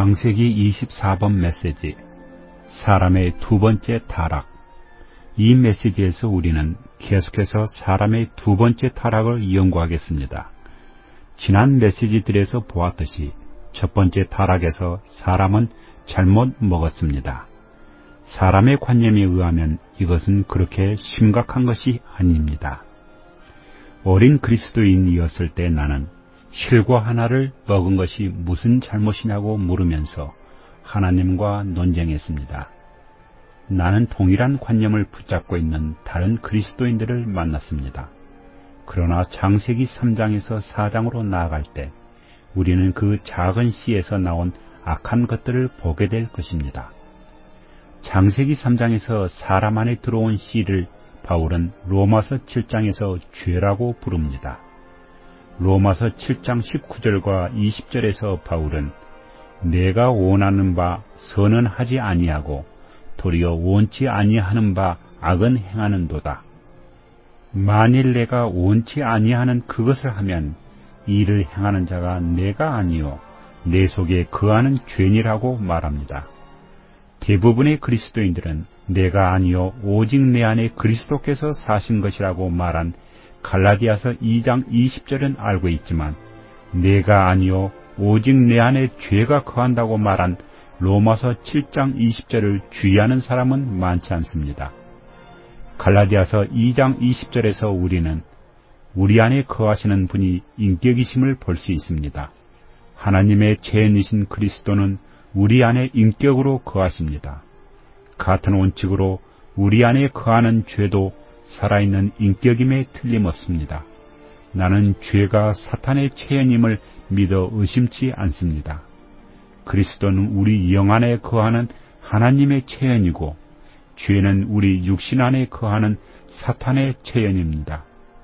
창세기 24번 메시지, 사람의 두 번째 타락. 이 메시지에서 우리는 계속해서 사람의 두 번째 타락을 연구하겠습니다. 지난 메시지들에서 보았듯이 첫 번째 타락에서 사람은 잘못 먹었습니다. 사람의 관념에 의하면 이것은 그렇게 심각한 것이 아닙니다. 어린 그리스도인이었을 때 나는 실과 하나를 먹은 것이 무슨 잘못이냐고 물으면서 하나님과 논쟁했습니다. 나는 동일한 관념을 붙잡고 있는 다른 그리스도인들을 만났습니다. 그러나 창세기 3장에서 4장으로 나아갈 때 우리는 그 작은 씨에서 나온 악한 것들을 보게 될 것입니다. 창세기 3장에서 사람 안에 들어온 씨를 바울은 로마서 7장에서 죄라고 부릅니다. 로마서 7장 19절과 20절에서 바울은 내가 원하는 바 선은 하지 아니하고 도리어 원치 아니하는 바 악은 행하는도다. 만일 내가 원치 아니하는 그것을 하면 이를 행하는 자가 내가 아니요 내 속에 거하는 죄니라고 말합니다. 대부분의 그리스도인들은 내가 아니요 오직 내 안에 그리스도께서 사신 것이라고 말한 갈라디아서 2장 20절은 알고 있지만 내가 아니요 오직 내 안에 죄가 거한다고 말한 로마서 7장 20절을 주의하는 사람은 많지 않습니다. 갈라디아서 2장 20절에서 우리는 우리 안에 거하시는 분이 인격이심을 볼 수 있습니다. 하나님의 체현이신 그리스도는 우리 안에 인격으로 거하십니다. 같은 원칙으로 우리 안에 거하는 죄도 살아있는 인격임에 틀림없습니다. 나는 죄가 사탄의 체현임을 믿어 의심치 않습니다. 그리스도는 우리 영 안에 거하는 하나님의 체현이고 죄는 우리 육신 안에 거하는 사탄의 체현입니다.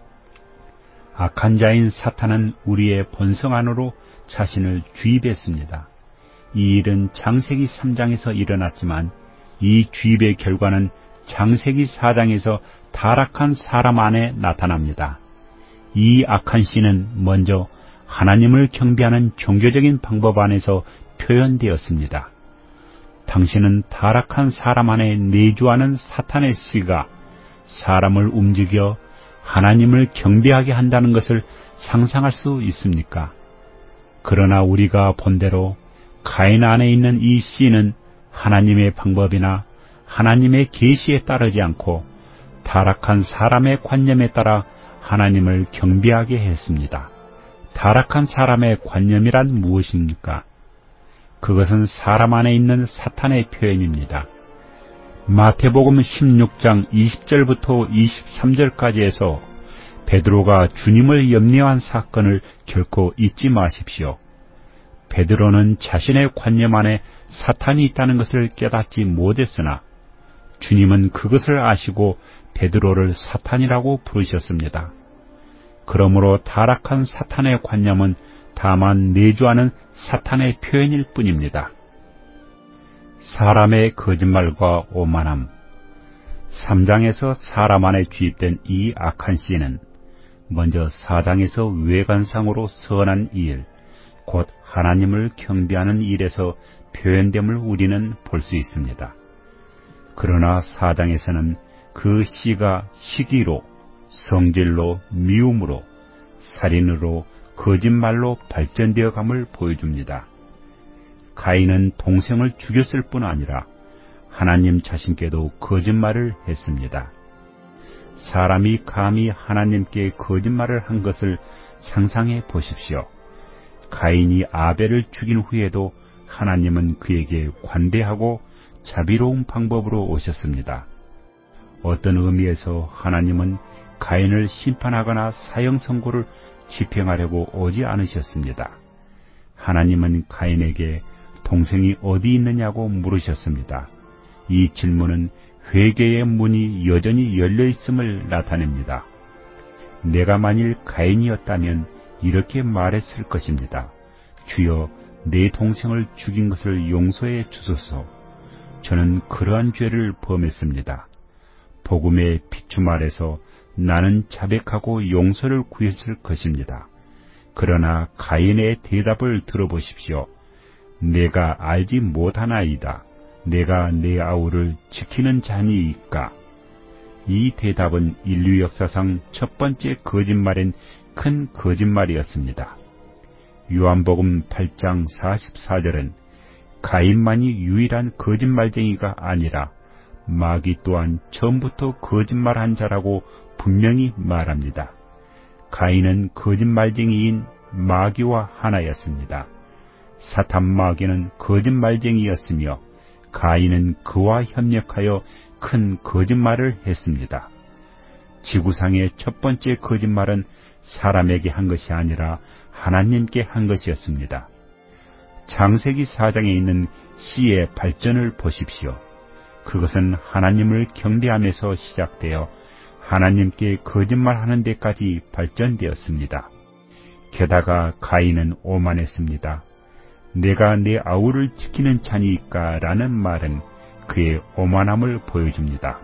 악한 자인 사탄은 우리의 본성 안으로 자신을 주입했습니다. 이 일은 창세기 3장에서 일어났지만 이 주입의 결과는 창세기 4장에서 타락한 사람 안에 나타납니다. 이 악한 씨는 먼저 하나님을 경배하는 종교적인 방법 안에서 표현되었습니다. 당신은 타락한 사람 안에 내주하는 사탄의 씨가 사람을 움직여 하나님을 경배하게 한다는 것을 상상할 수 있습니까? 그러나 우리가 본대로 가인 안에 있는 이 씨는 하나님의 방법이나 하나님의 계시에 따르지 않고 타락한 사람의 관념에 따라 하나님을 경배하게 했습니다. 타락한 사람의 관념이란 무엇입니까? 그것은 사람 안에 있는 사탄의 표현입니다. 마태복음 16장 20절부터 23절까지에서 베드로가 주님을 염려한 사건을 결코 잊지 마십시오. 베드로는 자신의 관념 안에 사탄이 있다는 것을 깨닫지 못했으나 주님은 그것을 아시고 베드로를 사탄이라고 부르셨습니다. 그러므로 타락한 사탄의 관념은 다만 내주하는 사탄의 표현일 뿐입니다. 사람의 거짓말과 오만함. 3장에서 사람 안에 주입된 이 악한 씨는 먼저 4장에서 외관상으로 선한 일, 곧 하나님을 경배하는 일에서 표현됨을 우리는 볼 수 있습니다. 그러나 4장에서는 그 씨가 시기로, 성질로, 미움으로, 살인으로, 거짓말로 발전되어 감을 보여줍니다. 가인은 동생을 죽였을 뿐 아니라 하나님 자신께도 거짓말을 했습니다. 사람이 감히 하나님께 거짓말을 한 것을 상상해 보십시오. 가인이 아벨을 죽인 후에도 하나님은 그에게 관대하고 자비로운 방법으로 오셨습니다. 어떤 의미에서 하나님은 가인을 심판하거나 사형 선고를 집행하려고 오지 않으셨습니다. 하나님은 가인에게 동생이 어디 있느냐고 물으셨습니다. 이 질문은 회개의 문이 여전히 열려 있음을 나타냅니다. 내가 만일 가인이었다면 이렇게 말했을 것입니다. 주여, 내 동생을 죽인 것을 용서해 주소서. 저는 그러한 죄를 범했습니다. 복음의 비춤 아래서 나는 자백하고 용서를 구했을 것입니다. 그러나 가인의 대답을 들어보십시오. 내가 알지 못하나이다. 내가 내 아우를 지키는 자니이까? 이 대답은 인류 역사상 첫 번째 거짓말인 큰 거짓말이었습니다. 요한복음 8장 44절은 가인만이 유일한 거짓말쟁이가 아니라 마귀 또한 처음부터 거짓말한 자라고 분명히 말합니다. 가인은 거짓말쟁이인 마귀와 하나였습니다. 사탄 마귀는 거짓말쟁이였으며 가인은 그와 협력하여 큰 거짓말을 했습니다. 지구상의 첫 번째 거짓말은 사람에게 한 것이 아니라 하나님께 한 것이었습니다. 창세기 4장에 있는 씨의 발전을 보십시오. 그것은 하나님을 경배하면서 시작되어 하나님께 거짓말하는 데까지 발전되었습니다. 게다가 가인은 오만했습니다. 내가 내 아우를 지키는 자니까 라는 말은 그의 오만함을 보여줍니다.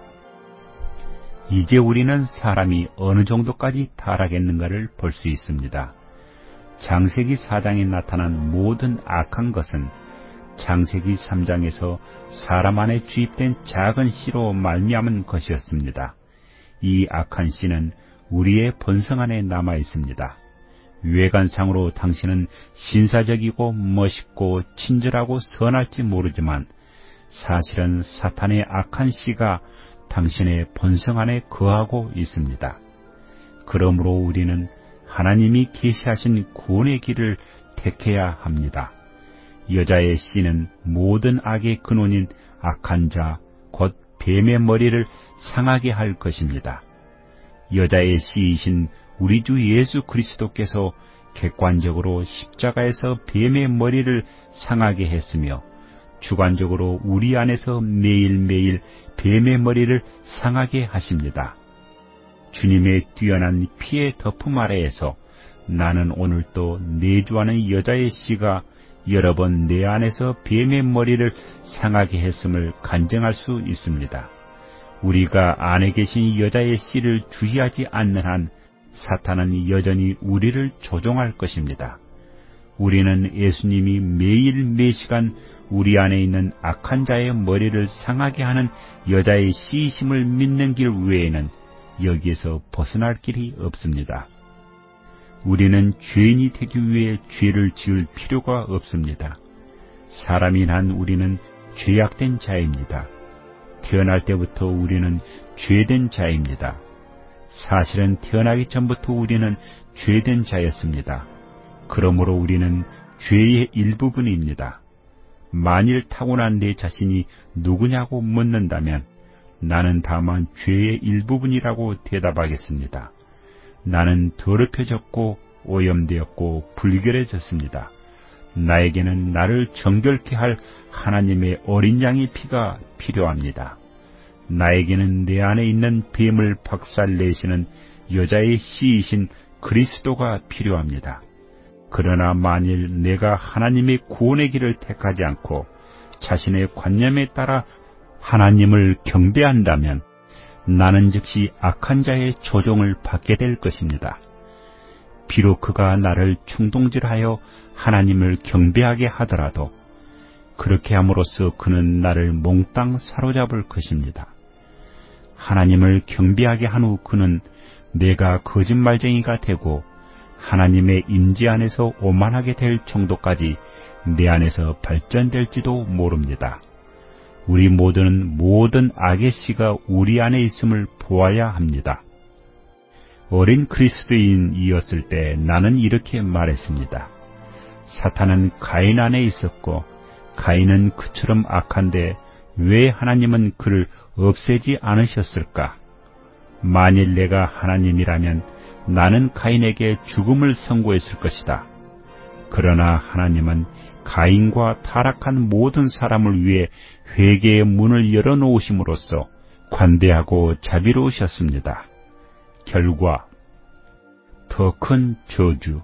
이제 우리는 사람이 어느 정도까지 타락했는가를 볼 수 있습니다. 창세기 4장에 나타난 모든 악한 것은 창세기 3장에서 사람 안에 주입된 작은 씨로 말미암은 것이었습니다. 이 악한 씨는 우리의 본성 안에 남아 있습니다. 외관상으로 당신은 신사적이고 멋있고 친절하고 선할지 모르지만 사실은 사탄의 악한 씨가 당신의 본성 안에 거하고 있습니다. 그러므로 우리는 하나님이 계시하신 구원의 길을 택해야 합니다. 여자의 씨는 모든 악의 근원인 악한 자, 곧 뱀의 머리를 상하게 할 것입니다. 여자의 씨이신 우리 주 예수 그리스도께서 객관적으로 십자가에서 뱀의 머리를 상하게 했으며 주관적으로 우리 안에서 매일매일 뱀의 머리를 상하게 하십니다. 주님의 뛰어난 피의 덮음 아래에서 나는 오늘도 내주하는 여자의 씨가 여러 번 내 안에서 뱀의 머리를 상하게 했음을 간증할 수 있습니다. 우리가 안에 계신 여자의 씨를 주의하지 않는 한 사탄은 여전히 우리를 조종할 것입니다. 우리는 예수님이 매일 매시간 우리 안에 있는 악한 자의 머리를 상하게 하는 여자의 씨이심을 믿는 길 외에는 여기에서 벗어날 길이 없습니다. 우리는 죄인이 되기 위해 죄를 지을 필요가 없습니다. 사람이 난 우리는 죄악된 자입니다. 태어날 때부터 우리는 죄된 자입니다. 사실은 태어나기 전부터 우리는 죄된 자였습니다. 그러므로 우리는 죄의 일부분입니다. 만일 타고난 내 자신이 누구냐고 묻는다면 나는 다만 죄의 일부분이라고 대답하겠습니다. 나는 더럽혀졌고 오염되었고 불결해졌습니다. 나에게는 나를 정결케 할 하나님의 어린 양의 피가 필요합니다. 나에게는 내 안에 있는 뱀을 박살내시는 여자의 씨이신 그리스도가 필요합니다. 그러나 만일 내가 하나님의 구원의 길을 택하지 않고 자신의 관념에 따라 하나님을 경배한다면 나는 즉시 악한 자의 조종을 받게 될 것입니다. 비록 그가 나를 충동질하여 하나님을 경배하게 하더라도 그렇게 함으로써 그는 나를 몽땅 사로잡을 것입니다. 하나님을 경배하게 한 후 그는 내가 거짓말쟁이가 되고 하나님의 임재 안에서 오만하게 될 정도까지 내 안에서 발전될지도 모릅니다. 우리 모두는 모든 악의 씨가 우리 안에 있음을 보아야 합니다. 어린 그리스도인이었을 때 나는 이렇게 말했습니다. 사탄은 가인 안에 있었고 가인은 그처럼 악한데 왜 하나님은 그를 없애지 않으셨을까? 만일 내가 하나님이라면 나는 가인에게 죽음을 선고했을 것이다. 그러나 하나님은 가인과 타락한 모든 사람을 위해 회개의 문을 열어놓으심으로써 관대하고 자비로우셨습니다. 결과 더 큰 저주.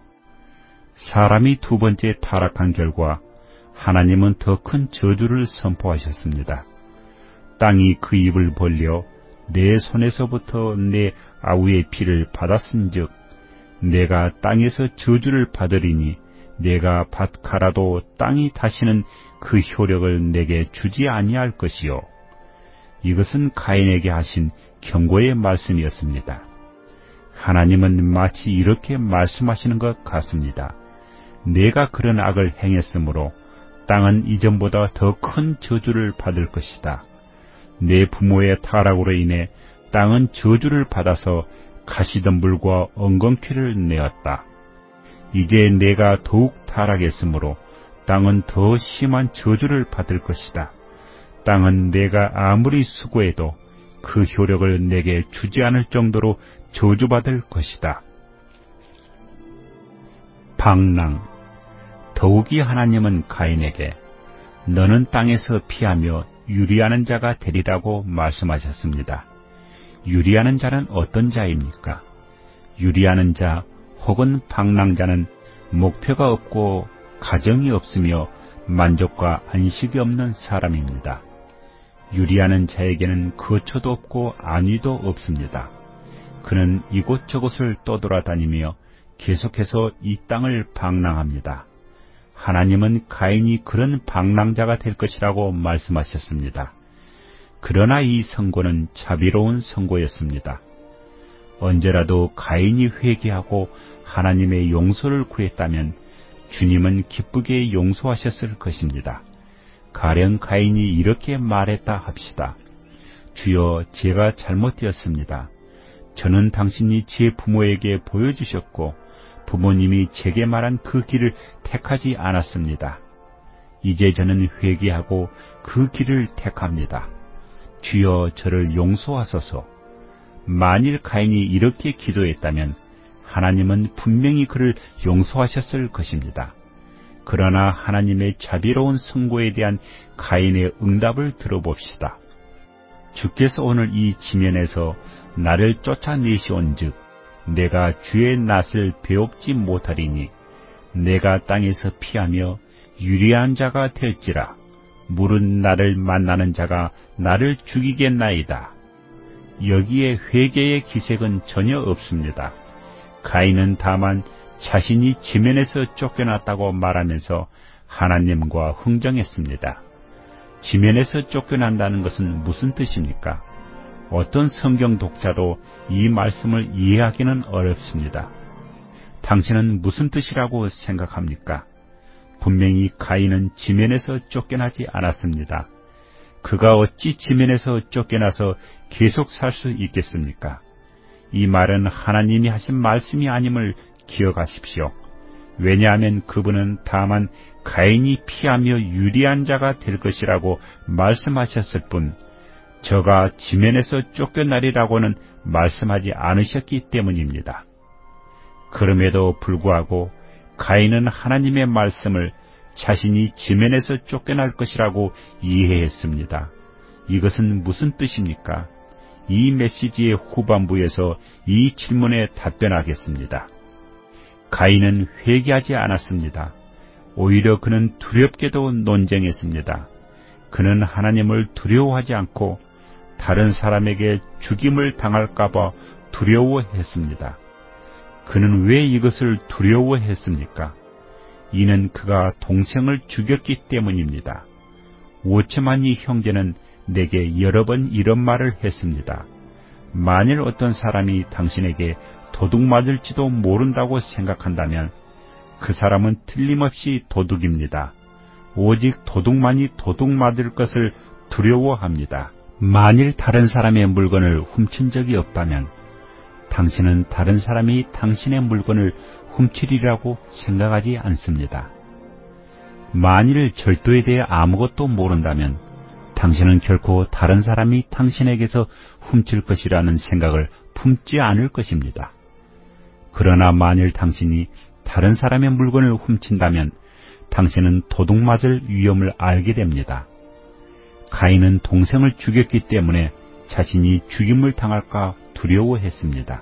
사람이 두 번째 타락한 결과 하나님은 더 큰 저주를 선포하셨습니다. 땅이 그 입을 벌려 내 손에서부터 내 아우의 피를 받았은즉 내가 땅에서 저주를 받으리니 내가 밭 갈아도 땅이 다시는 그 효력을 내게 주지 아니할 것이요. 이것은 가인에게 하신 경고의 말씀이었습니다. 하나님은 마치 이렇게 말씀하시는 것 같습니다. 내가 그런 악을 행했으므로 땅은 이전보다 더 큰 저주를 받을 것이다. 내 부모의 타락으로 인해 땅은 저주를 받아서 가시덤불과 엉겅퀴를 내었다. 이제 내가 더욱 타락했으므로 땅은 더 심한 저주를 받을 것이다. 땅은 내가 아무리 수고해도 그 효력을 내게 주지 않을 정도로 저주받을 것이다. 방랑. 더욱이 하나님은 가인에게 너는 땅에서 피하며 유리하는 자가 되리라고 말씀하셨습니다. 유리하는 자는 어떤 자입니까? 유리하는 자 혹은 방랑자는 목표가 없고 가정이 없으며 만족과 안식이 없는 사람입니다. 유리하는 자에게는 거처도 없고 안위도 없습니다. 그는 이곳저곳을 떠돌아다니며 계속해서 이 땅을 방랑합니다. 하나님은 가인이 그런 방랑자가 될 것이라고 말씀하셨습니다. 그러나 이 선고는 자비로운 선고였습니다. 언제라도 가인이 회개하고 하나님의 용서를 구했다면 주님은 기쁘게 용서하셨을 것입니다. 가령 가인이 이렇게 말했다 합시다. 주여, 제가 잘못되었습니다. 저는 당신이 제 부모에게 보여주셨고 부모님이 제게 말한 그 길을 택하지 않았습니다. 이제 저는 회개하고 그 길을 택합니다. 주여, 저를 용서하소서. 만일 가인이 이렇게 기도했다면 하나님은 분명히 그를 용서하셨을 것입니다. 그러나 하나님의 자비로운 선고에 대한 가인의 응답을 들어봅시다. 주께서 오늘 이 지면에서 나를 쫓아내시온즉 내가 주의 낯을 배웁지 못하리니 내가 땅에서 피하며 유리한 자가 될지라 물은 나를 만나는 자가 나를 죽이겠나이다. 여기에 회개의 기색은 전혀 없습니다. 가인은 다만 자신이 지면에서 쫓겨났다고 말하면서 하나님과 흥정했습니다. 지면에서 쫓겨난다는 것은 무슨 뜻입니까? 어떤 성경 독자도 이 말씀을 이해하기는 어렵습니다. 당신은 무슨 뜻이라고 생각합니까? 분명히 가인은 지면에서 쫓겨나지 않았습니다. 그가 어찌 지면에서 쫓겨나서 계속 살 수 있겠습니까? 이 말은 하나님이 하신 말씀이 아님을 기억하십시오. 왜냐하면 그분은 다만 가인이 피하며 유리한 자가 될 것이라고 말씀하셨을 뿐 저가 지면에서 쫓겨나리라고는 말씀하지 않으셨기 때문입니다. 그럼에도 불구하고 가인은 하나님의 말씀을 자신이 지면에서 쫓겨날 것이라고 이해했습니다. 이것은 무슨 뜻입니까? 이 메시지의 후반부에서 이 질문에 답변하겠습니다. 가인은 회개하지 않았습니다. 오히려 그는 두렵게도 논쟁했습니다. 그는 하나님을 두려워하지 않고 다른 사람에게 죽임을 당할까봐 두려워했습니다. 그는 왜 이것을 두려워했습니까? 이는 그가 동생을 죽였기 때문입니다. 오츠마니 형제는 내게 여러 번 이런 말을 했습니다. 만일 어떤 사람이 당신에게 도둑 맞을지도 모른다고 생각한다면 그 사람은 틀림없이 도둑입니다. 오직 도둑만이 도둑 맞을 것을 두려워합니다. 만일 다른 사람의 물건을 훔친 적이 없다면 당신은 다른 사람이 당신의 물건을 훔치리라고 생각하지 않습니다. 만일 절도에 대해 아무것도 모른다면 당신은 결코 다른 사람이 당신에게서 훔칠 것이라는 생각을 품지 않을 것입니다. 그러나 만일 당신이 다른 사람의 물건을 훔친다면 당신은 도둑 맞을 위험을 알게 됩니다. 가인은 동생을 죽였기 때문에 자신이 죽임을 당할까 두려워했습니다.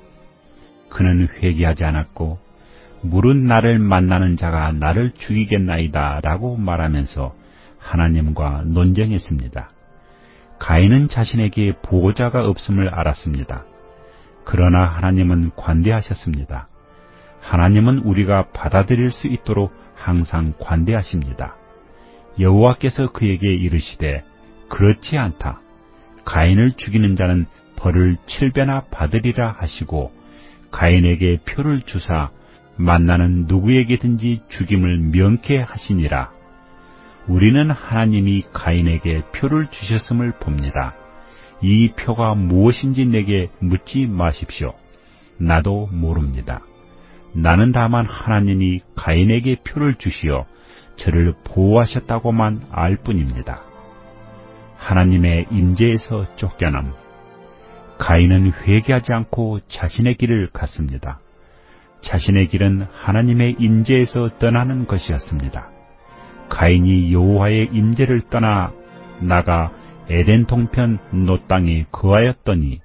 그는 회개하지 않았고 물은 나를 만나는 자가 나를 죽이겠나이다 라고 말하면서 하나님과 논쟁했습니다. 가인은 자신에게 보호자가 없음을 알았습니다. 그러나 하나님은 관대하셨습니다. 하나님은 우리가 받아들일 수 있도록 항상 관대하십니다. 여호와께서 그에게 이르시되 그렇지 않다. 가인을 죽이는 자는 벌을 7배나 받으리라 하시고 가인에게 표를 주사 만나는 누구에게든지 죽임을 명케 하시니라. 우리는 하나님이 가인에게 표를 주셨음을 봅니다. 이 표가 무엇인지 내게 묻지 마십시오. 나도 모릅니다. 나는 다만 하나님이 가인에게 표를 주시어 저를 보호하셨다고만 알 뿐입니다. 하나님의 임재에서 쫓겨남. 가인은 회개하지 않고 자신의 길을 갔습니다. 자신의 길은 하나님의 임재에서 떠나는 것이었습니다. 가인이 여호와의 임재를 떠나 나가 에덴 동편 노 땅에 거하였더니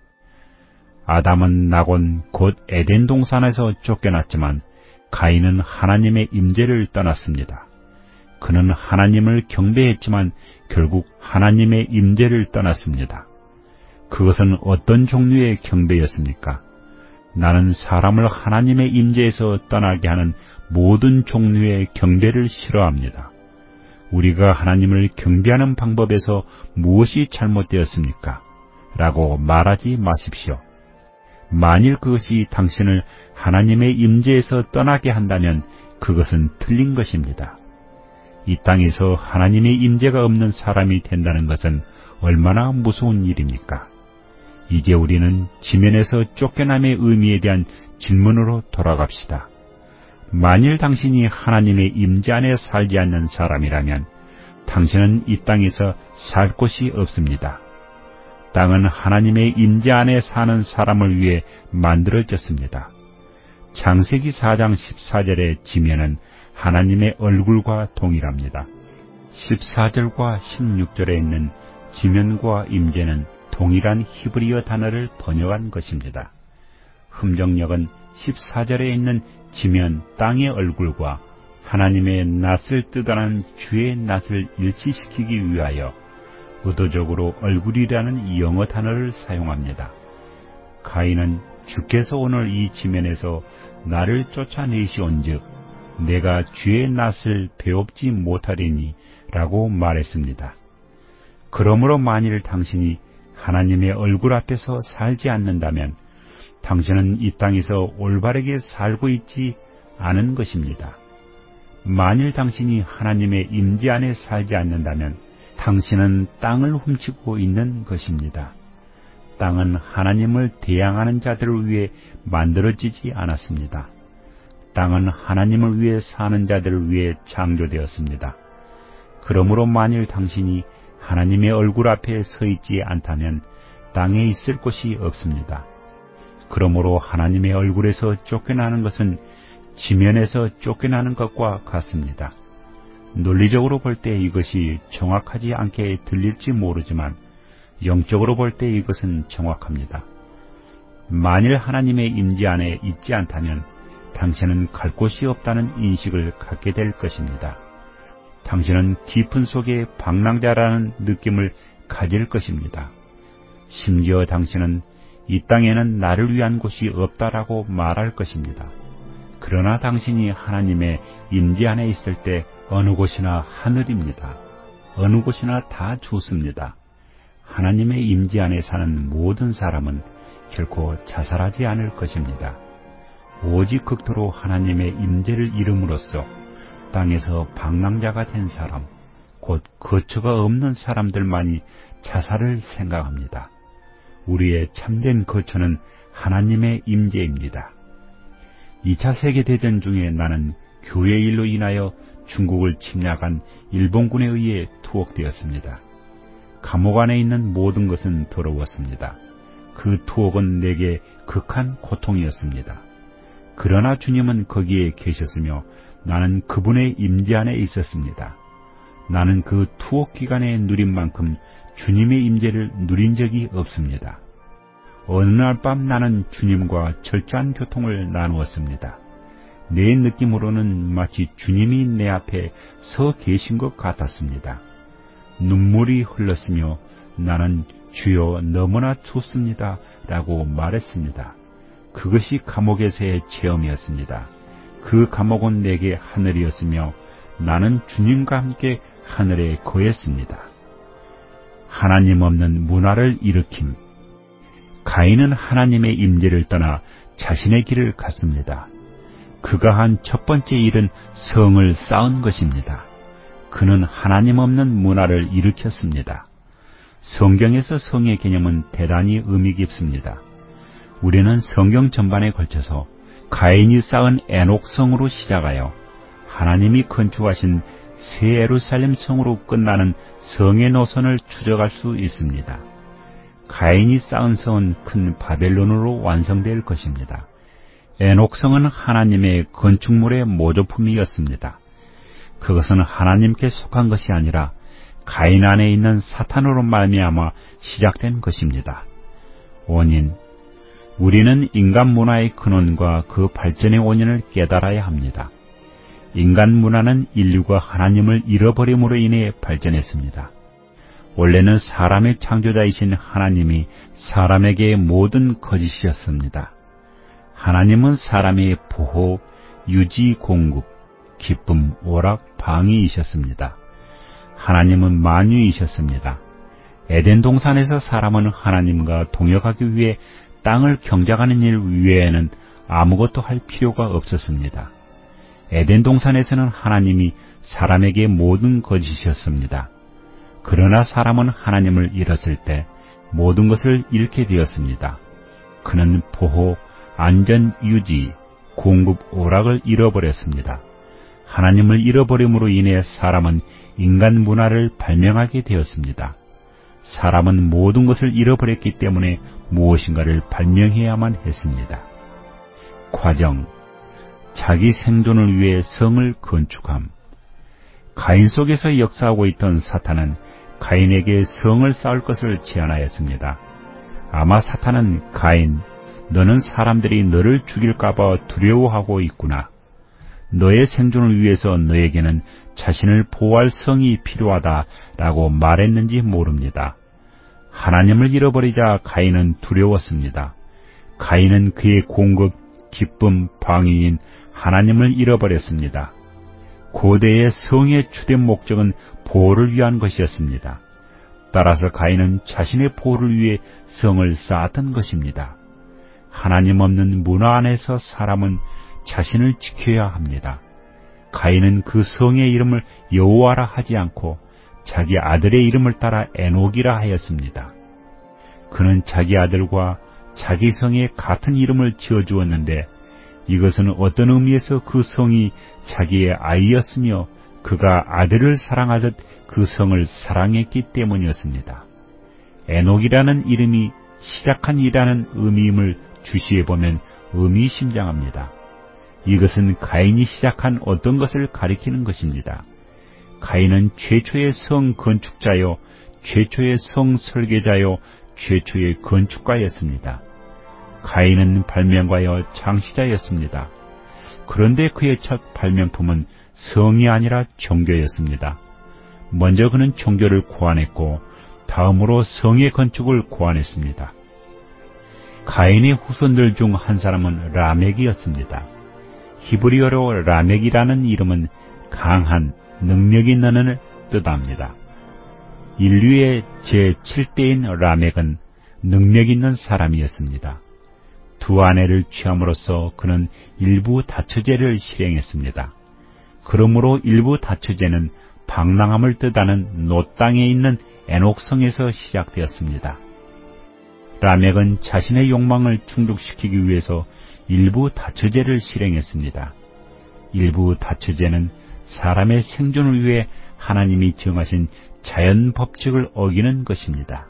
아담은 낙원 곧 에덴 동산에서 쫓겨났지만 가인은 하나님의 임재를 떠났습니다. 그는 하나님을 경배했지만 결국 하나님의 임재를 떠났습니다. 그것은 어떤 종류의 경배였습니까? 나는 사람을 하나님의 임재에서 떠나게 하는 모든 종류의 경배를 싫어합니다. 우리가 하나님을 경배하는 방법에서 무엇이 잘못되었습니까? 라고 말하지 마십시오. 만일 그것이 당신을 하나님의 임재에서 떠나게 한다면 그것은 틀린 것입니다. 이 땅에서 하나님의 임재가 없는 사람이 된다는 것은 얼마나 무서운 일입니까? 이제 우리는 지면에서 쫓겨남의 의미에 대한 질문으로 돌아갑시다. 만일 당신이 하나님의 임재 안에 살지 않는 사람이라면 당신은 이 땅에서 살 곳이 없습니다. 땅은 하나님의 임재 안에 사는 사람을 위해 만들어졌습니다. 창세기 4장 14절의 지면은 하나님의 얼굴과 동일합니다. 14절과 16절에 있는 지면과 임재는 동일한 히브리어 단어를 번역한 것입니다. 흠정역은 14절에 있는 지면 땅의 얼굴과 하나님의 낯을 뜻하는 주의 낯을 일치시키기 위하여 의도적으로 얼굴이라는 영어 단어를 사용합니다. 가인은 주께서 오늘 이 지면에서 나를 쫓아내시온즉 내가 주의 낯을 배웁지 못하리니 라고 말했습니다. 그러므로 만일 당신이 하나님의 얼굴 앞에서 살지 않는다면 당신은 이 땅에서 올바르게 살고 있지 않은 것입니다. 만일 당신이 하나님의 임재 안에 살지 않는다면 당신은 땅을 훔치고 있는 것입니다. 땅은 하나님을 대항하는 자들을 위해 만들어지지 않았습니다. 땅은 하나님을 위해 사는 자들을 위해 창조되었습니다. 그러므로 만일 당신이 하나님의 얼굴 앞에 서 있지 않다면 땅에 있을 곳이 없습니다. 그러므로 하나님의 얼굴에서 쫓겨나는 것은 지면에서 쫓겨나는 것과 같습니다. 논리적으로 볼 때 이것이 정확하지 않게 들릴지 모르지만 영적으로 볼 때 이것은 정확합니다. 만일 하나님의 임재 안에 있지 않다면 당신은 갈 곳이 없다는 인식을 갖게 될 것입니다. 당신은 깊은 속에 방랑자라는 느낌을 가질 것입니다. 심지어 당신은 이 땅에는 나를 위한 곳이 없다라고 말할 것입니다. 그러나 당신이 하나님의 임재 안에 있을 때 어느 곳이나 하늘입니다. 어느 곳이나 다 좋습니다. 하나님의 임재 안에 사는 모든 사람은 결코 자살하지 않을 것입니다. 오직 극도로 하나님의 임재를 이름으로써 땅에서 방랑자가 된 사람, 곧 거처가 없는 사람들만이 자살을 생각합니다. 우리의 참된 거처는 하나님의 임재입니다. 2차 세계대전 중에 나는 교회 일로 인하여 중국을 침략한 일본군에 의해 투옥되었습니다. 감옥 안에 있는 모든 것은 더러웠습니다. 그 투옥은 내게 극한 고통이었습니다. 그러나 주님은 거기에 계셨으며 나는 그분의 임재 안에 있었습니다. 나는 그 투옥 기간에 누린 만큼 주님의 임재를 누린 적이 없습니다. 어느 날 밤 나는 주님과 철저한 교통을 나누었습니다. 내 느낌으로는 마치 주님이 내 앞에 서 계신 것 같았습니다. 눈물이 흘렀으며 나는 주여 너무나 좋습니다 라고 말했습니다. 그것이 감옥에서의 체험이었습니다. 그 감옥은 내게 하늘이었으며 나는 주님과 함께 하늘에 거했습니다. 하나님 없는 문화를 일으킴. 가인은 하나님의 임재를 떠나 자신의 길을 갔습니다. 그가 한 첫 번째 일은 성을 쌓은 것입니다. 그는 하나님 없는 문화를 일으켰습니다. 성경에서 성의 개념은 대단히 의미 깊습니다. 우리는 성경 전반에 걸쳐서 가인이 쌓은 에녹성으로 시작하여 하나님이 건축하신 새 예루살렘 성으로 끝나는 성의 노선을 추적할 수 있습니다. 가인이 쌓은 성은 큰 바벨론으로 완성될 것입니다. 에녹성은 하나님의 건축물의 모조품이었습니다. 그것은 하나님께 속한 것이 아니라 가인 안에 있는 사탄으로 말미암아 시작된 것입니다. 원인, 우리는 인간 문화의 근원과 그 발전의 원인을 깨달아야 합니다. 인간 문화는 인류가 하나님을 잃어버림으로 인해 발전했습니다. 원래는 사람의 창조자이신 하나님이 사람에게 모든 거짓이었습니다. 하나님은 사람의 보호, 유지, 공급, 기쁨, 오락, 방위이셨습니다. 하나님은 만유이셨습니다. 에덴 동산에서 사람은 하나님과 동역하기 위해 땅을 경작하는 일 외에는 아무것도 할 필요가 없었습니다. 에덴 동산에서는 하나님이 사람에게 모든 거짓이었습니다. 그러나 사람은 하나님을 잃었을 때 모든 것을 잃게 되었습니다. 그는 보호, 안전, 유지, 공급, 오락을 잃어버렸습니다. 하나님을 잃어버림으로 인해 사람은 인간 문화를 발명하게 되었습니다. 사람은 모든 것을 잃어버렸기 때문에 무엇인가를 발명해야만 했습니다. 과정, 자기 생존을 위해 성을 건축함. 가인 속에서 역사하고 있던 사탄은 가인에게 성을 쌓을 것을 제안하였습니다. 아마 사탄은 가인, 너는 사람들이 너를 죽일까봐 두려워하고 있구나. 너의 생존을 위해서 너에게는 자신을 보호할 성이 필요하다라고 말했는지 모릅니다. 하나님을 잃어버리자 가인은 두려웠습니다. 가인은 그의 공급, 기쁨, 방위인 하나님을 잃어버렸습니다. 고대의 성의 주된 목적은 보호를 위한 것이었습니다. 따라서 가인은 자신의 보호를 위해 성을 쌓았던 것입니다. 하나님 없는 문화 안에서 사람은 자신을 지켜야 합니다. 가인은 그 성의 이름을 여호와라 하지 않고 자기 아들의 이름을 따라 에녹이라 하였습니다. 그는 자기 아들과 자기 성에 같은 이름을 지어주었는데 이것은 어떤 의미에서 그 성이 자기의 아이였으며 그가 아들을 사랑하듯 그 성을 사랑했기 때문이었습니다. 에녹이라는 이름이 시작한 이라는 의미임을 주시해보면 의미심장합니다. 이것은 가인이 시작한 어떤 것을 가리키는 것입니다. 가인은 최초의 성 건축자요, 최초의 성 설계자요, 최초의 건축가였습니다. 가인은 발명가여 창시자였습니다. 그런데 그의 첫 발명품은 성이 아니라 종교였습니다. 먼저 그는 종교를 고안했고 다음으로 성의 건축을 고안했습니다. 가인의 후손들 중 한 사람은 라멕이었습니다. 히브리어로 라멕이라는 이름은 강한, 능력 있는을 뜻합니다. 인류의 제7대인 라멕은 능력 있는 사람이었습니다. 두 아내를 취함으로써 그는 일부 다처제를 실행했습니다. 그러므로 일부 다처제는 방랑함을 뜻하는 노 땅에 있는 에녹성에서 시작되었습니다. 라멕은 자신의 욕망을 충족시키기 위해서 일부 다처제를 실행했습니다. 일부 다처제는 사람의 생존을 위해 하나님이 정하신 자연 법칙을 어기는 것입니다.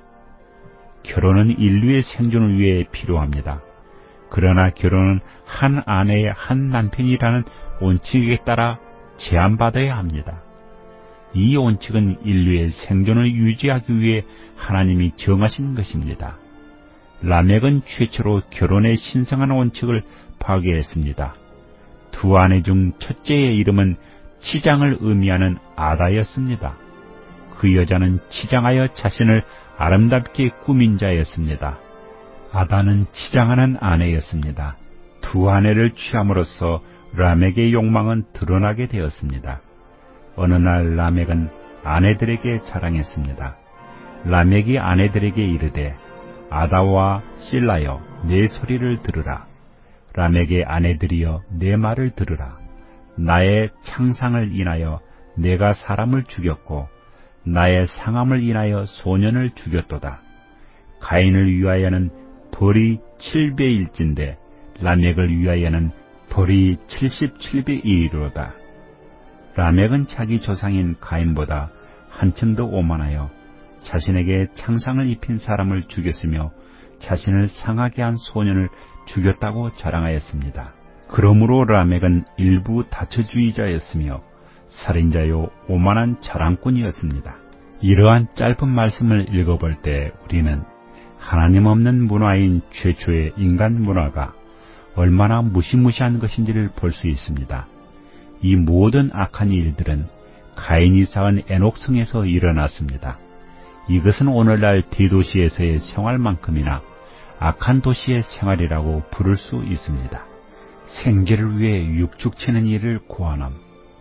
결혼은 인류의 생존을 위해 필요합니다. 그러나 결혼은 한 아내의 한 남편이라는 원칙에 따라 제한받아야 합니다. 이 원칙은 인류의 생존을 유지하기 위해 하나님이 정하신 것입니다. 라멕은 최초로 결혼의 신성한 원칙을 파괴했습니다. 두 아내 중 첫째의 이름은 치장을 의미하는 아다였습니다. 그 여자는 치장하여 자신을 아름답게 꾸민 자였습니다. 아다는 치장하는 아내였습니다. 두 아내를 취함으로써 라멕의 욕망은 드러나게 되었습니다. 어느 날 라멕은 아내들에게 자랑했습니다. 라멕이 아내들에게 이르되 아다와 실라여 내 소리를 들으라. 라멕의 아내들이여 내 말을 들으라. 나의 창상을 인하여 내가 사람을 죽였고 나의 상함을 인하여 소년을 죽였도다. 가인을 위하여는 벌이 7배일진데 라멕을 위하여는 벌이 77배이로다. 라멕은 자기 조상인 가인보다 한층 더 오만하여 자신에게 창상을 입힌 사람을 죽였으며 자신을 상하게 한 소년을 죽였다고 자랑하였습니다. 그러므로 라멕은 일부 다처주의자였으며 살인자요 오만한 자랑꾼이었습니다. 이러한 짧은 말씀을 읽어볼 때 우리는 하나님 없는 문화인 최초의 인간 문화가 얼마나 무시무시한 것인지를 볼 수 있습니다. 이 모든 악한 일들은 가인이 쌓은 에녹성에서 일어났습니다. 이것은 오늘날 대도시에서의 생활만큼이나 악한 도시의 생활이라고 부를 수 있습니다. 생계를 위해 육축치는 일을 고하남.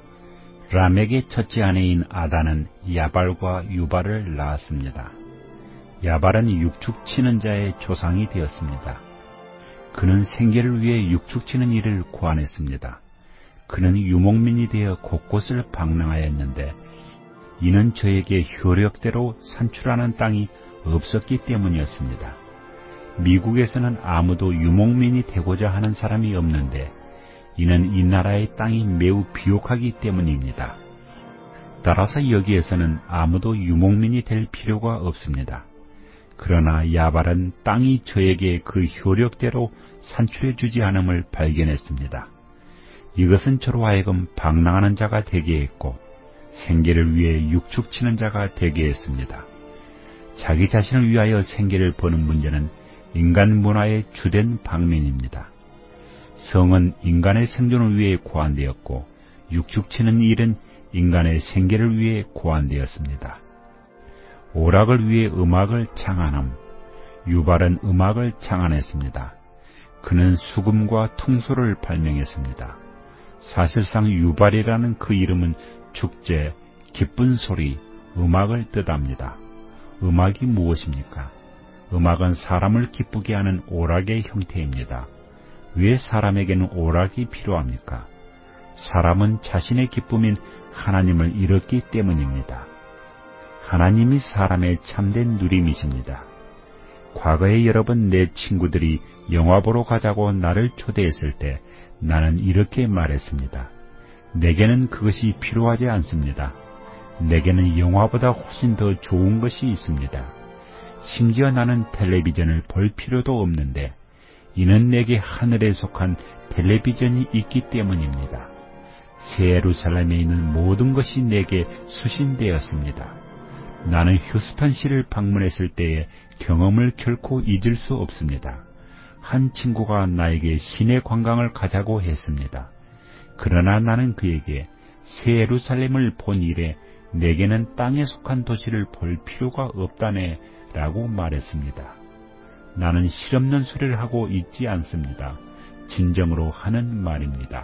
라멕의 첫째 아내인 아다는 야발과 유발을 낳았습니다. 야발은 육축치는 자의 조상이 되었습니다. 그는 생계를 위해 육축치는 일을 고안했습니다. 그는 유목민이 되어 곳곳을 방랑하였는데 이는 저에게 효력대로 산출하는 땅이 없었기 때문이었습니다. 미국에서는 아무도 유목민이 되고자 하는 사람이 없는데 이는 이 나라의 땅이 매우 비옥하기 때문입니다. 따라서 여기에서는 아무도 유목민이 될 필요가 없습니다. 그러나 야발은 땅이 저에게 그 효력대로 산출해주지 않음을 발견했습니다. 이것은 저로 하여금 방랑하는 자가 되게 했고 생계를 위해 육축치는 자가 되게 했습니다. 자기 자신을 위하여 생계를 버는 문제는 인간 문화의 주된 방면입니다. 성은 인간의 생존을 위해 고안되었고 육축치는 일은 인간의 생계를 위해 고안되었습니다. 오락을 위해 음악을 창안함. 유발은 음악을 창안했습니다. 그는 수금과 퉁소를 발명했습니다. 사실상 유발이라는 그 이름은 축제, 기쁜 소리, 음악을 뜻합니다. 음악이 무엇입니까? 음악은 사람을 기쁘게 하는 오락의 형태입니다. 왜 사람에게는 오락이 필요합니까? 사람은 자신의 기쁨인 하나님을 잃었기 때문입니다. 하나님이 사람의 참된 누림이십니다. 과거에 여러 번 내 친구들이 영화 보러 가자고 나를 초대했을 때 나는 이렇게 말했습니다. 내게는 그것이 필요하지 않습니다. 내게는 영화보다 훨씬 더 좋은 것이 있습니다. 심지어 나는 텔레비전을 볼 필요도 없는데 이는 내게 하늘에 속한 텔레비전이 있기 때문입니다. 새 예루살렘에 있는 모든 것이 내게 수신되었습니다. 나는 휴스턴시를 방문했을 때의 경험을 결코 잊을 수 없습니다. 한 친구가 나에게 시내 관광을 가자고 했습니다. 그러나 나는 그에게 새 예루살렘을 본 이래 내게는 땅에 속한 도시를 볼 필요가 없다네 라고 말했습니다. 나는 실없는 소리를 하고 있지 않습니다. 진정으로 하는 말입니다.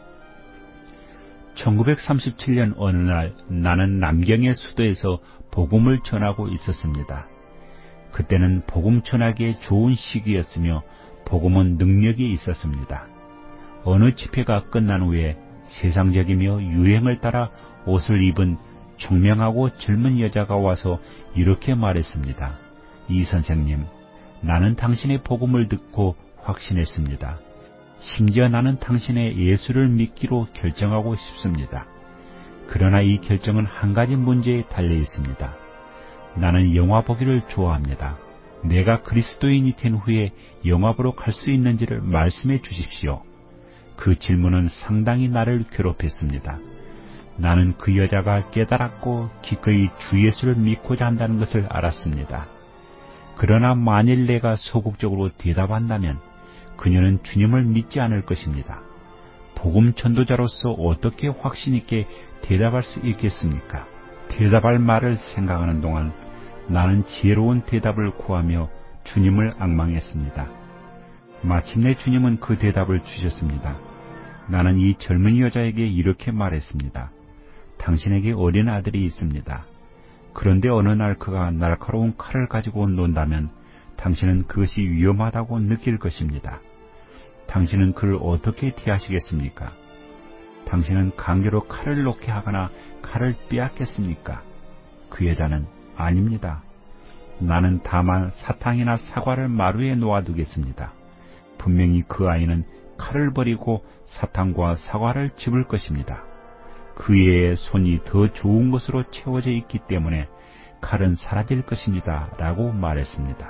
1937년 어느 날 나는 남경의 수도에서 복음을 전하고 있었습니다. 그때는 복음 전하기에 좋은 시기였으며 복음은 능력이 있었습니다. 어느 집회가 끝난 후에 세상적이며 유행을 따라 옷을 입은 총명하고 젊은 여자가 와서 이렇게 말했습니다. 이 선생님, 나는 당신의 복음을 듣고 확신했습니다. 심지어 나는 당신의 예수를 믿기로 결정하고 싶습니다. 그러나 이 결정은 한 가지 문제에 달려 있습니다. 나는 영화 보기를 좋아합니다. 내가 그리스도인이 된 후에 영화 보러 갈 수 있는지를 말씀해 주십시오. 그 질문은 상당히 나를 괴롭혔습니다. 나는 그 여자가 깨달았고 기꺼이 주 예수를 믿고자 한다는 것을 알았습니다. 그러나 만일 내가 소극적으로 대답한다면 그녀는 주님을 믿지 않을 것입니다. 복음 전도자로서 어떻게 확신 있게 대답할 수 있겠습니까? 대답할 말을 생각하는 동안 나는 지혜로운 대답을 구하며 주님을 앙망했습니다. 마침내 주님은 그 대답을 주셨습니다. 나는 이 젊은 여자에게 이렇게 말했습니다. 당신에게 어린 아들이 있습니다. 그런데 어느 날 그가 날카로운 칼을 가지고 논다면 당신은 그것이 위험하다고 느낄 것입니다. 당신은 그를 어떻게 대하시겠습니까? 당신은 강제로 칼을 놓게 하거나 칼을 빼앗겠습니까? 그 여자는 아닙니다. 나는 다만 사탕이나 사과를 마루에 놓아두겠습니다. 분명히 그 아이는 칼을 버리고 사탕과 사과를 집을 것입니다. 그의 손이 더 좋은 것으로 채워져 있기 때문에 칼은 사라질 것입니다. 라고 말했습니다.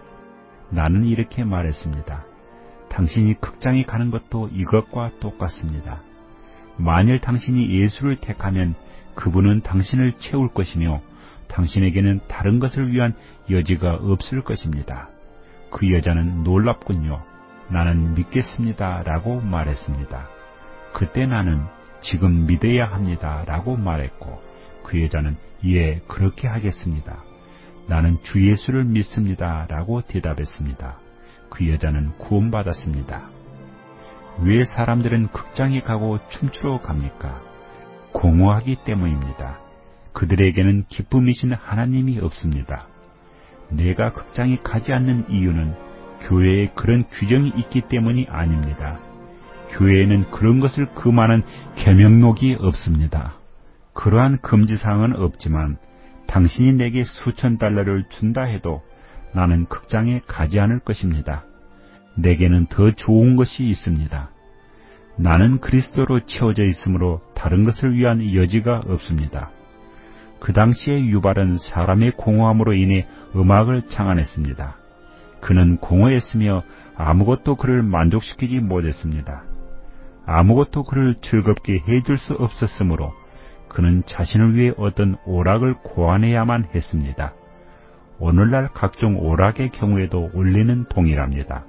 나는 이렇게 말했습니다. 당신이 극장에 가는 것도 이것과 똑같습니다. 만일 당신이 예수를 택하면 그분은 당신을 채울 것이며 당신에게는 다른 것을 위한 여지가 없을 것입니다. 그 여자는 놀랍군요. 나는 믿겠습니다. 라고 말했습니다. 그때 나는 지금 믿어야 합니다. 라고 말했고 그 여자는 예, 그렇게 하겠습니다. 나는 주 예수를 믿습니다. 라고 대답했습니다. 그 여자는 구원받았습니다. 왜 사람들은 극장에 가고 춤추러 갑니까? 공허하기 때문입니다. 그들에게는 기쁨이신 하나님이 없습니다. 내가 극장에 가지 않는 이유는 교회에 그런 규정이 있기 때문이 아닙니다. 교회에는 그런 것을 금하는 계명록이 없습니다. 그러한 금지사항은 없지만 당신이 내게 수천 달러를 준다 해도 나는 극장에 가지 않을 것입니다. 내게는 더 좋은 것이 있습니다. 나는 그리스도로 채워져 있으므로 다른 것을 위한 여지가 없습니다. 그 당시에 유발은 사람의 공허함으로 인해 음악을 창안했습니다. 그는 공허했으며 아무것도 그를 만족시키지 못했습니다. 아무것도 그를 즐겁게 해줄 수 없었으므로 그는 자신을 위해 어떤 오락을 고안해야만 했습니다. 오늘날 각종 오락의 경우에도 원리는 동일합니다.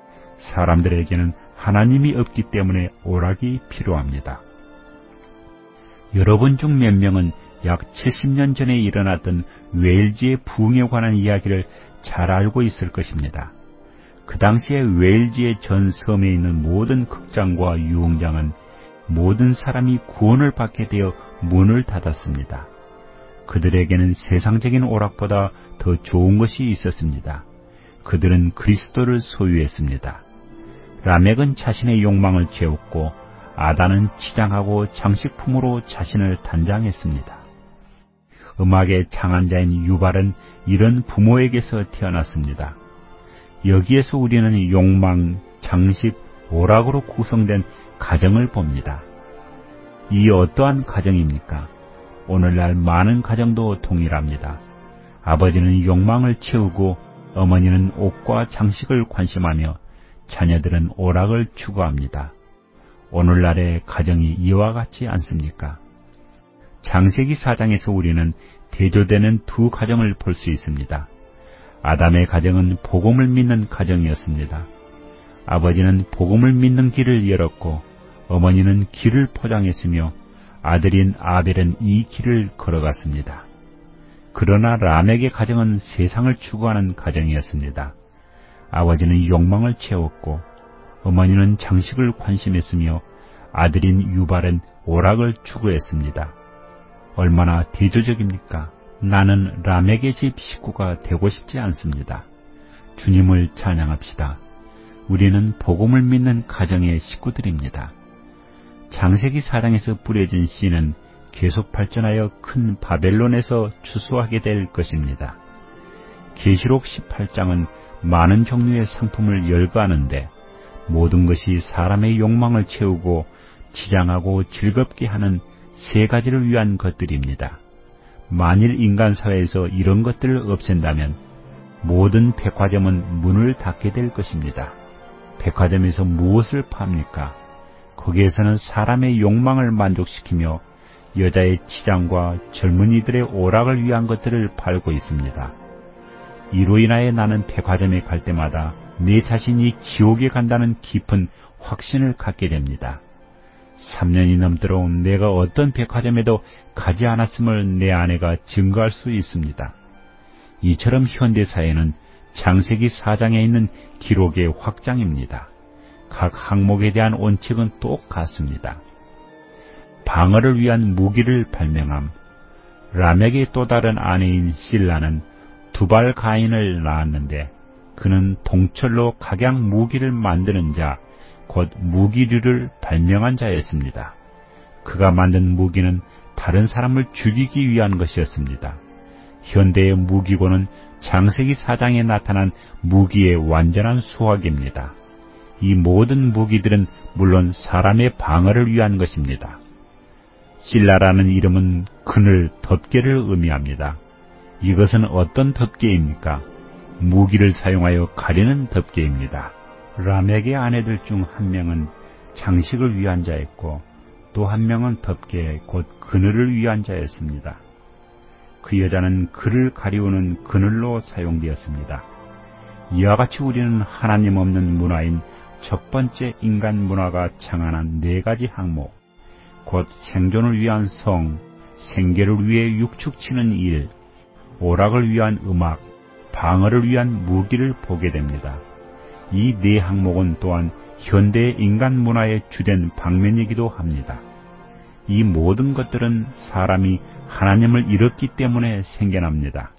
사람들에게는 하나님이 없기 때문에 오락이 필요합니다. 여러분 중 몇 명은 약 70년 전에 일어났던 웨일즈의 부흥에 관한 이야기를 잘 알고 있을 것입니다. 그 당시에 웨일즈의 전 섬에 있는 모든 극장과 유흥장은 모든 사람이 구원을 받게 되어 문을 닫았습니다. 그들에게는 세상적인 오락보다 더 좋은 것이 있었습니다. 그들은 그리스도를 소유했습니다. 라멕은 자신의 욕망을 채웠고 아단은 치장하고 장식품으로 자신을 단장했습니다. 음악의 창안자인 유발은 이런 부모에게서 태어났습니다. 여기에서 우리는 욕망, 장식, 오락으로 구성된 가정을 봅니다. 이 어떠한 가정입니까? 오늘날 많은 가정도 동일합니다. 아버지는 욕망을 채우고 어머니는 옷과 장식을 관심하며 자녀들은 오락을 추구합니다. 오늘날의 가정이 이와 같지 않습니까? 창세기 4장에서 우리는 대조되는 두 가정을 볼 수 있습니다. 아담의 가정은 복음을 믿는 가정이었습니다. 아버지는 복음을 믿는 길을 열었고 어머니는 길을 포장했으며 아들인 아벨은 이 길을 걸어갔습니다. 그러나 라멕의 가정은 세상을 추구하는 가정이었습니다. 아버지는 욕망을 채웠고 어머니는 장식을 관심했으며 아들인 유발은 오락을 추구했습니다. 얼마나 대조적입니까? 나는 라멕의 집 식구가 되고 싶지 않습니다. 주님을 찬양합시다. 우리는 복음을 믿는 가정의 식구들입니다. 창세기 4장에서 뿌려진 씨는 계속 발전하여 큰 바벨론에서 추수하게 될 것입니다. 계시록 18장은 많은 종류의 상품을 열거하는데 모든 것이 사람의 욕망을 채우고 치장하고 즐겁게 하는 세 가지를 위한 것들입니다. 만일 인간 사회에서 이런 것들을 없앤다면 모든 백화점은 문을 닫게 될 것입니다. 백화점에서 무엇을 팝니까? 거기에서는 사람의 욕망을 만족시키며 여자의 치장과 젊은이들의 오락을 위한 것들을 팔고 있습니다. 이로 인하여 나는 백화점에 갈 때마다 내 자신이 지옥에 간다는 깊은 확신을 갖게 됩니다. 3년이 넘도록 내가 어떤 백화점에도 가지 않았음을 내 아내가 증거할 수 있습니다. 이처럼 현대사회는 창세기 4장에 있는 기록의 확장입니다. 각 항목에 대한 원칙은 똑같습니다. 방어를 위한 무기를 발명함. 라멕의 또 다른 아내인 실라는 두발 가인을 낳았는데 그는 동철로 각양 무기를 만드는 자, 곧 무기류를 발명한 자였습니다. 그가 만든 무기는 다른 사람을 죽이기 위한 것이었습니다. 현대의 무기고는 창세기 4장에 나타난 무기의 완전한 수확입니다. 이 모든 무기들은 물론 사람의 방어를 위한 것입니다. 실라라는 이름은 그늘, 덮개를 의미합니다. 이것은 어떤 덮개입니까? 무기를 사용하여 가리는 덮개입니다. 라멕의 아내들 중 한 명은 장식을 위한 자였고 또 한 명은 덮개, 곧 그늘을 위한 자였습니다. 그 여자는 그를 가리우는 그늘로 사용되었습니다. 이와 같이 우리는 하나님 없는 문화인 첫 번째 인간 문화가 창안한 4가지 항목, 곧 생존을 위한 성, 생계를 위해 육축치는 일, 오락을 위한 음악, 방어를 위한 무기를 보게 됩니다. 이 4 항목은 또한 현대의 인간 문화의 주된 방면이기도 합니다. 이 모든 것들은 사람이 하나님을 잃었기 때문에 생겨납니다.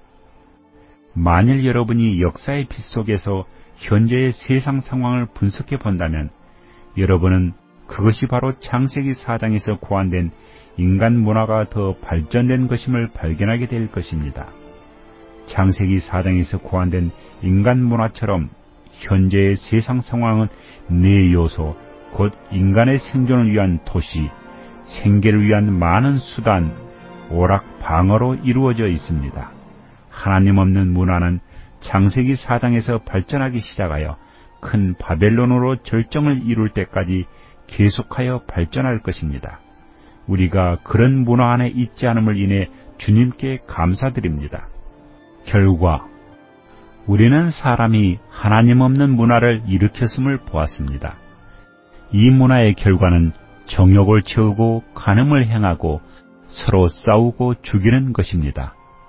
만일 여러분이 역사의 빛 속에서 현재의 세상 상황을 분석해 본다면 여러분은 그것이 바로 창세기 4장에서 고안된 인간 문화가 더 발전된 것임을 발견하게 될 것입니다. 창세기 4장에서 고안된 인간 문화처럼 현재의 세상 상황은 4 요소, 곧 인간의 생존을 위한 도시, 생계를 위한 많은 수단, 오락, 방어로 이루어져 있습니다. 하나님 없는 문화는 창세기 4장에서 발전하기 시작하여 큰 바벨론으로 절정을 이룰 때까지 계속하여 발전할 것입니다. 우리가 그런 문화 안에 있지 않음을 인해 주님께 감사드립니다. 결과, 우리는 사람이 하나님 없는 문화를 일으켰음을 보았습니다. 이 문화의 결과는 정욕을 채우고 간음을 행하고 서로 싸우고 죽이는 것입니다.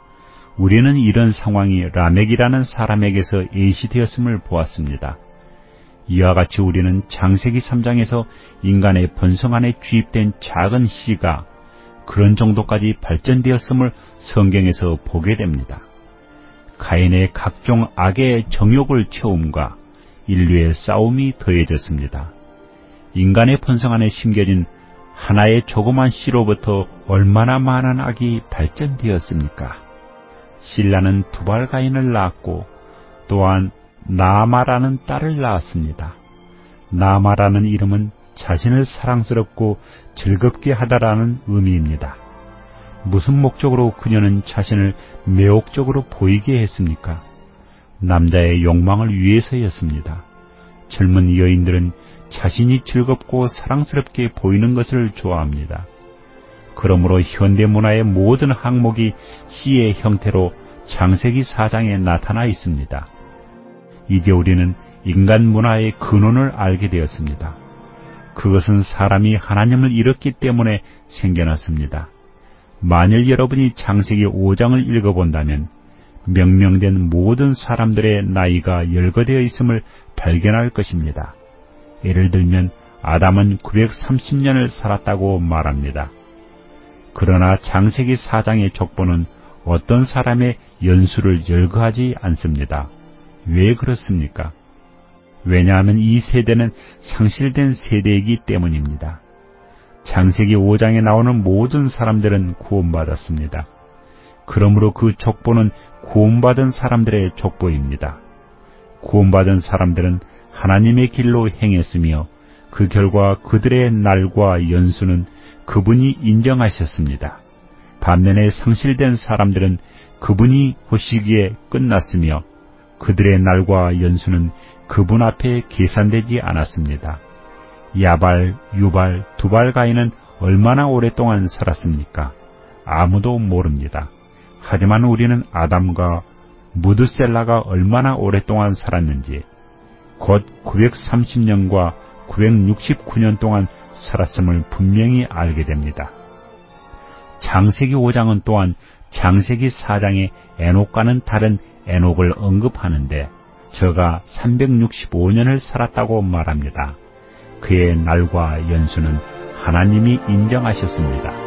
우리는 이런 상황이 라멕이라는 사람에게서 예시되었음을 보았습니다. 이와 같이 우리는 창세기 3장에서 인간의 본성 안에 주입된 작은 씨가 그런 정도까지 발전되었음을 성경에서 보게 됩니다. 가인의 각종 악의 정욕을 채움과 인류의 싸움이 더해졌습니다. 인간의 본성 안에 심겨진 하나의 조그만 씨로부터 얼마나 많은 악이 발전되었습니까? 실라는 두발 가인을 낳았고 또한 나아마라는 딸을 낳았습니다. 나아마라는 이름은 자신을 사랑스럽고 즐겁게 하다라는 의미입니다. 무슨 목적으로 그녀는 자신을 매혹적으로 보이게 했습니까? 남자의 욕망을 위해서였습니다. 젊은 여인들은 자신이 즐겁고 사랑스럽게 보이는 것을 좋아합니다. 그러므로 현대문화의 모든 항목이 시의 형태로 창세기 4장에 나타나 있습니다. 이제 우리는 인간 문화의 근원을 알게 되었습니다. 그것은 사람이 하나님을 잃었기 때문에 생겨났습니다. 만일 여러분이 창세기 5장을 읽어본다면 명명된 모든 사람들의 나이가 열거되어 있음을 발견할 것입니다. 예를 들면 아담은 930년을 살았다고 말합니다. 그러나 창세기 4장의 족보는 어떤 사람의 연수를 열거하지 않습니다. 왜 그렇습니까? 왜냐하면 이 세대는 상실된 세대이기 때문입니다. 창세기 5장에 나오는 모든 사람들은 구원받았습니다. 그러므로 그 족보는 구원받은 사람들의 족보입니다. 구원받은 사람들은 하나님의 길로 행했으며 그 결과 그들의 날과 연수는 그분이 인정하셨습니다. 반면에 상실된 사람들은 그분이 보시기에 끝났으며 그들의 날과 연수는 그분 앞에 계산되지 않았습니다. 야발, 유발, 두발 가인은 얼마나 오랫동안 살았습니까? 아무도 모릅니다. 하지만 우리는 아담과 무드셀라가 얼마나 오랫동안 살았는지, 곧 930년과 969년 동안 살았음을 분명히 알게 됩니다. 창세기 5장은 또한 창세기 4장의 에녹과는 다른 에녹을 언급하는데 저가 365년을 살았다고 말합니다. 그의 날과 연수는 하나님이 인정하셨습니다.